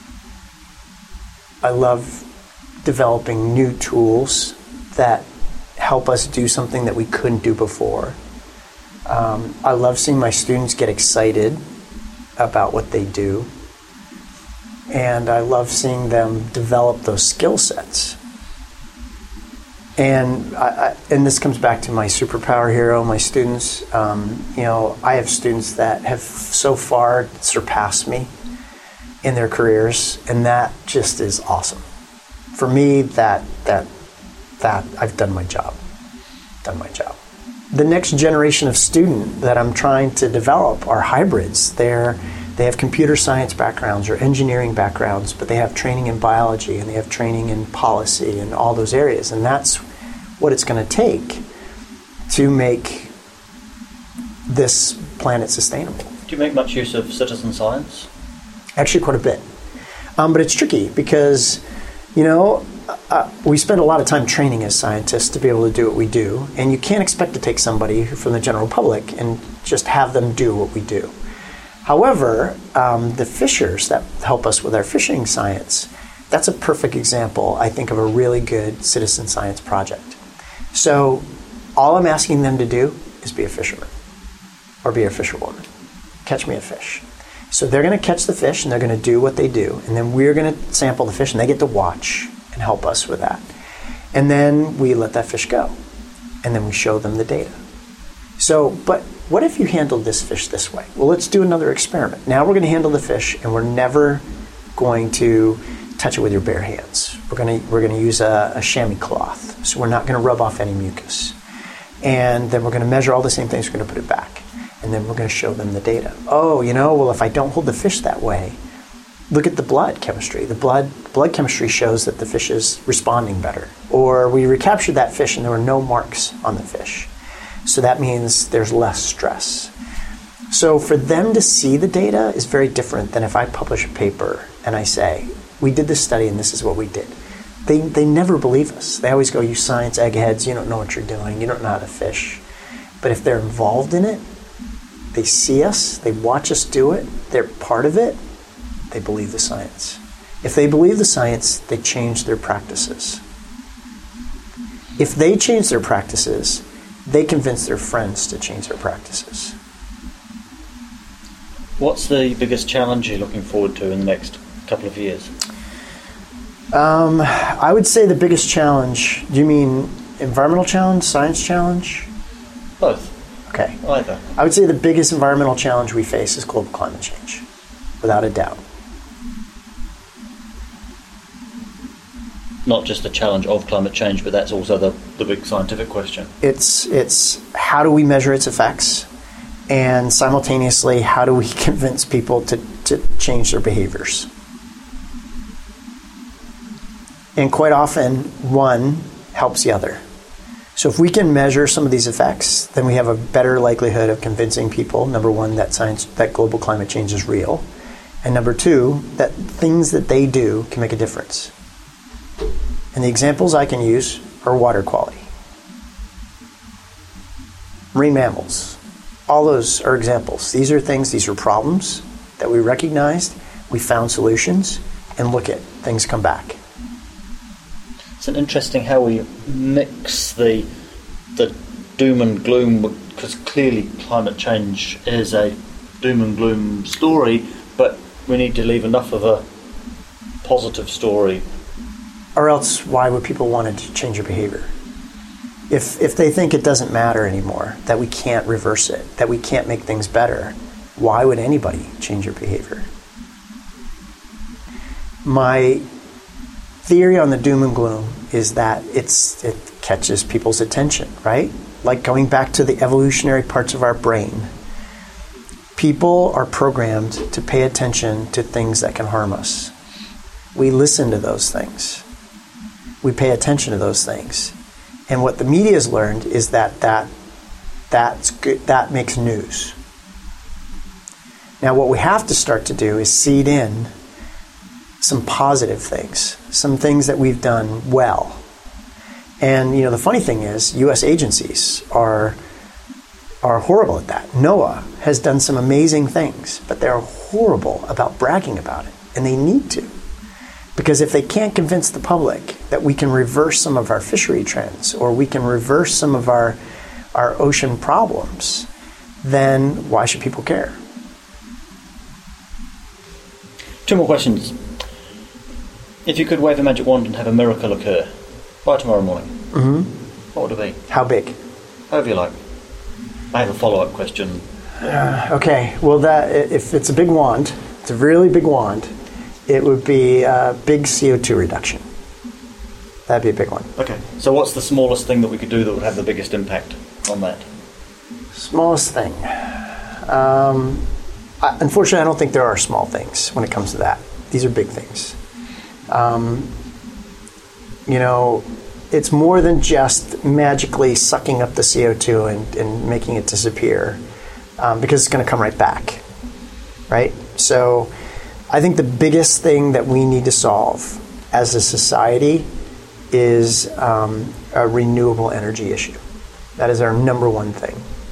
I love developing new tools that help us do something that we couldn't do before. Um, I love seeing my students get excited about what they do. And I love seeing them develop those skill sets. And I, I, and this comes back to my superpower hero, my students. Um, you know, I have students that have so far surpassed me in their careers, and that just is awesome. For me, that that that I've done my job. Done my job. The next generation of student that I'm trying to develop are hybrids. They're they have computer science backgrounds or engineering backgrounds, but they have training in biology and they have training in policy and all those areas. And that's what it's going to take to make this planet sustainable. Do you make much use of citizen science? Actually, quite a bit. Um, but it's tricky because, you know, uh, we spend a lot of time training as scientists to be able to do what we do, and you can't expect to take somebody from the general public and just have them do what we do. However, um, the fishers that help us with our fishing science, that's a perfect example, I think, of a really good citizen science project. So all I'm asking them to do is be a fisherman or be a fisherwoman. Catch me a fish. So they're going to catch the fish and they're going to do what they do. And then we're going to sample the fish and they get to watch and help us with that. And then we let that fish go. And then we show them the data. So, but what if you handled this fish this way? Well, let's do another experiment. Now we're going to handle the fish and we're never going to touch it with your bare hands. We're going to, we're going to use a, a chamois cloth. So we're not going to rub off any mucus. And then we're going to measure all the same things. We're going to put it back. And then we're going to show them the data. Oh, you know, well, if I don't hold the fish that way, look at the blood chemistry. The blood blood chemistry shows that the fish is responding better. Or we recaptured that fish and there were no marks on the fish. So that means there's less stress. So for them to see the data is very different than if I publish a paper and I say, we did this study and this is what we did. They, they never believe us. They always go, you science eggheads, you don't know what you're doing, you don't know how to fish. But if they're involved in it, they see us, they watch us do it, they're part of it, they believe the science. If they believe the science, they change their practices. If they change their practices, they convince their friends to change their practices. What's the biggest challenge you're looking forward to in the next couple of years? Um, I would say the biggest challenge, do you mean environmental challenge, science challenge? Both. Okay. Either. I would say the biggest environmental challenge we face is global climate change, without a doubt. Not just the challenge of climate change, but that's also the, the big scientific question. It's it's how do we measure its effects, and simultaneously, how do we convince people to, to change their behaviors? And quite often, one helps the other. So if we can measure some of these effects, then we have a better likelihood of convincing people, number one, that science, that global climate change is real, and number two, that things that they do can make a difference. And the examples I can use are water quality, marine mammals. All those are examples. These are things, these are problems that we recognized, we found solutions, and look at things come back. It's an interesting how we mix the the doom and gloom, because clearly climate change is a doom and gloom story, but we need to leave enough of a positive story. Or else, why would people want to change their behavior? If if they think it doesn't matter anymore, that we can't reverse it, that we can't make things better, why would anybody change their behavior? My theory on the doom and gloom is that it's it catches people's attention, right? Like going back to the evolutionary parts of our brain. People are programmed to pay attention to things that can harm us. We listen to those things. We pay attention to those things. And what the media has learned is that that that's good, that makes news. Now what we have to start to do is seed in some positive things, some things that we've done well. And you know, the funny thing is, U S agencies are are horrible at that. NOAA has done some amazing things, but they're horrible about bragging about it, and they need to. Because if they can't convince the public that we can reverse some of our fishery trends, or we can reverse some of our our ocean problems, then why should people care? Two more questions. If you could wave a magic wand and have a miracle occur by tomorrow morning, Mm-hmm. what would it be? How big? However you like. I have a follow-up question. Uh, okay, well, that if it's a big wand, it's a really big wand, it would be a big C O two reduction. That'd be a big one. Okay, so what's the smallest thing that we could do that would have the biggest impact on that? Smallest thing. Um, I, unfortunately, I don't think there are small things when it comes to that. These are big things. Um, you know, it's more than just magically sucking up the C O two and, and making it disappear, um, because it's going to come right back, right? So I think the biggest thing that we need to solve as a society is um, a renewable energy issue. That is our number one thing.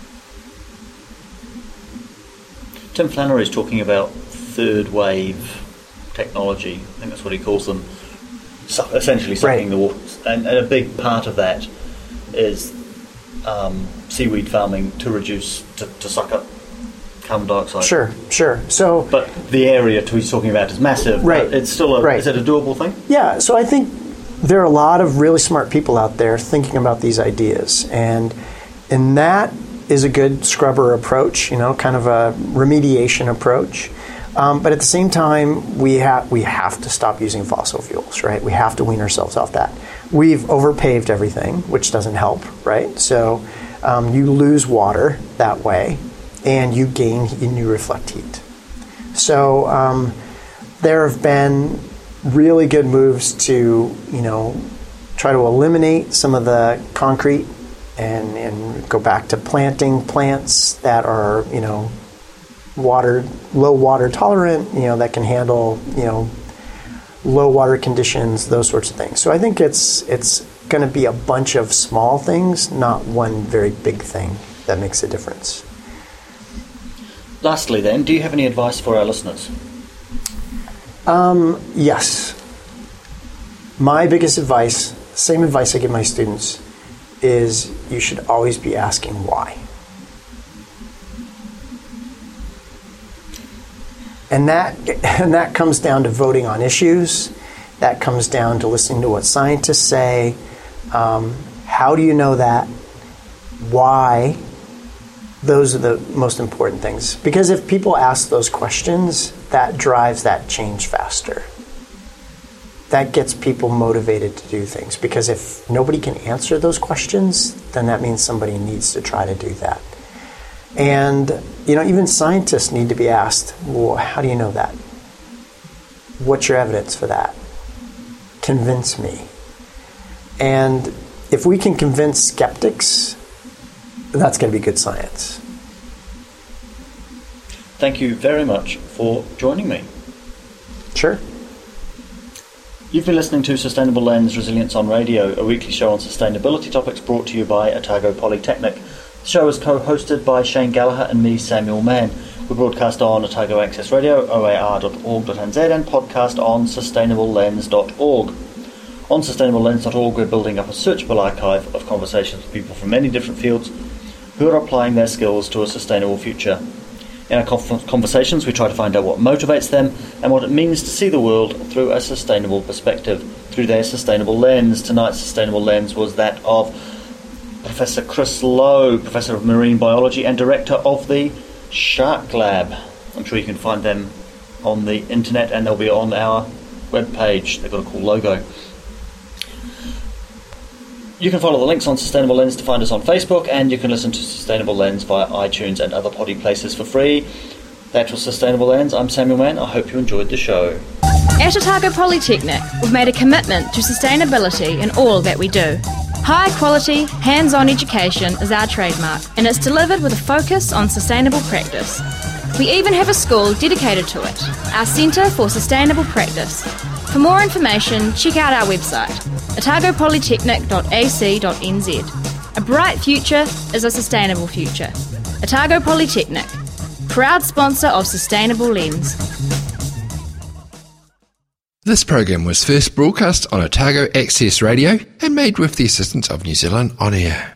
Tim Flannery is talking about third wave technology. I think that's what he calls them. Su- essentially sucking right. the waters. And, and a big part of that is um, seaweed farming to reduce, to, to suck up carbon dioxide. Sure, sure. So, but the area to he's talking about is massive. Right. It's still a, right. Is it a doable thing? Yeah, so I think there are a lot of really smart people out there thinking about these ideas. And, and that is a good scrubber approach, you know, kind of a remediation approach. Um, but at the same time, we have we have to stop using fossil fuels, right? We have to wean ourselves off that. We've overpaved everything, which doesn't help, right? So um, you lose water that way, and you gain and you reflect heat. So um, there have been really good moves to, you know, try to eliminate some of the concrete and, and go back to planting plants that are, you know, water, low water tolerant, you know, that can handle, you know, low water conditions, those sorts of things. So I think it's it's going to be a bunch of small things, not one very big thing that makes a difference. Lastly then, do you have any advice for our listeners? Um, yes. My biggest advice, same advice I give my students, is you should always be asking why. And that and that comes down to voting on issues. That comes down to listening to what scientists say. Um, how do you know that? Why? Those are the most important things. Because if people ask those questions, that drives that change faster. That gets people motivated to do things. Because if nobody can answer those questions, then that means somebody needs to try to do that. And, you know, even scientists need to be asked, well, how do you know that? What's your evidence for that? Convince me. And if we can convince skeptics, that's going to be good science. Thank you very much for joining me. Sure. You've been listening to Sustainable Lens Resilience on Radio, a weekly show on sustainability topics brought to you by Otago Polytechnic. The show is co-hosted by Shane Gallagher and me, Samuel Mann. We broadcast on Otago Access Radio, o a r dot org dot n z, and podcast on sustainable lens dot org. On sustainable lens dot org, we're building up a searchable archive of conversations with people from many different fields who are applying their skills to a sustainable future. In our conversations, we try to find out what motivates them and what it means to see the world through a sustainable perspective, through their sustainable lens. Tonight's sustainable lens was that of Professor Chris Lowe, Professor of Marine Biology and Director of the Shark Lab. I'm sure you can find them on the internet and they'll be on our webpage. They've got a cool logo. You can follow the links on Sustainable Lens to find us on Facebook, and you can listen to Sustainable Lens via iTunes and other poddy places for free. That was Sustainable Lens. I'm Samuel Mann. I hope you enjoyed the show. At Otago Polytechnic, we've made a commitment to sustainability in all that we do. High quality, hands-on education is our trademark, and it's delivered with a focus on sustainable practice. We even have a school dedicated to it, our Centre for Sustainable Practice. For more information, check out our website, otago polytechnic dot a c dot n z. A bright future is a sustainable future. Otago Polytechnic, proud sponsor of Sustainable Lens. This program was first broadcast on Otago Access Radio and made with the assistance of New Zealand On Air.